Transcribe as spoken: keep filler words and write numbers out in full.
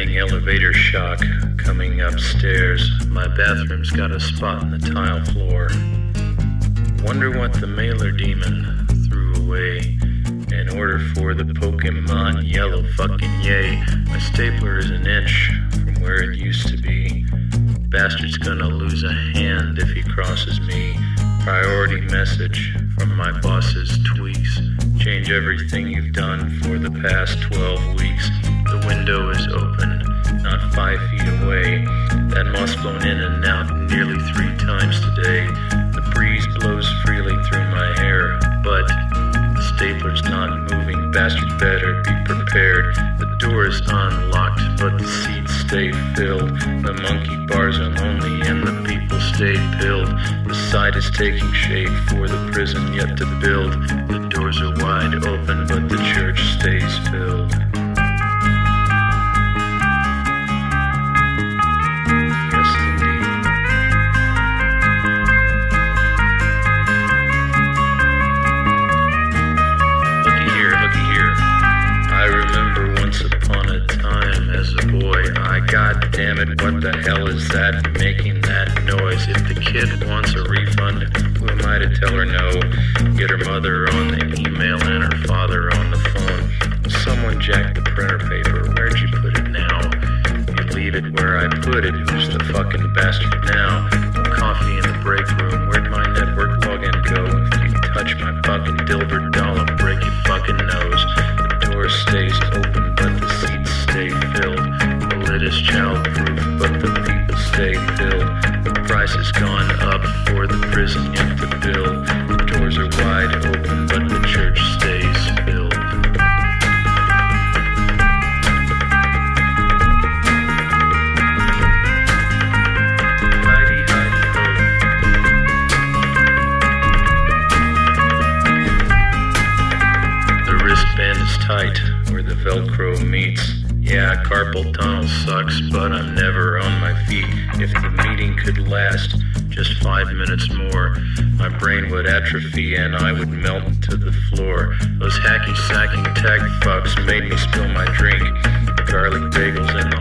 Getting elevator shock coming upstairs. My bathroom's got a spot in the tile floor. Wonder what the mailer demon threw away in order for the Pokemon yellow fucking yay. My stapler is an inch from where it used to be. Bastard's gonna lose a hand if he crosses me. Priority message from my boss's tweaks. Change everything you've done for the past twelve weeks. The window is open, not five feet away. That moth's blown in and out nearly three times today. The breeze blows freely through my hair, but the stapler's not moving. Bastard better be prepared. The door is unlocked, but the seats stay filled. The monkey bars are lonely and the people stay pilled. The site is taking shape for the prison yet to build. The doors are wide open, but the church stays filled. God damn it, what the hell is that making that noise? If the kid wants a refund, who am I to tell her no? Get her mother on the email and her father on the phone. Someone jacked the printer paper, where'd you put it now? You leave it where I put it, who's the fucking bastard now? Coffee in the break room, where'd my network login go? If you touch my fucking Dilbert doll, I'll break your fucking nose. The door stays open, but the seats stay filled. It is child-proof, but the people stay filled. The price has gone up for the prison yet to build. The doors are wide open, but the church stays filled. Heidi, Heidi, ho. The wristband is tight where the Velcro meets. Yeah, carpal tunnel sucks, but I'm never on my feet. If the meeting could last just five minutes more, my brain would atrophy and I would melt to the floor. Those hacky-sacking tech fucks made me spill my drink. Garlic bagels and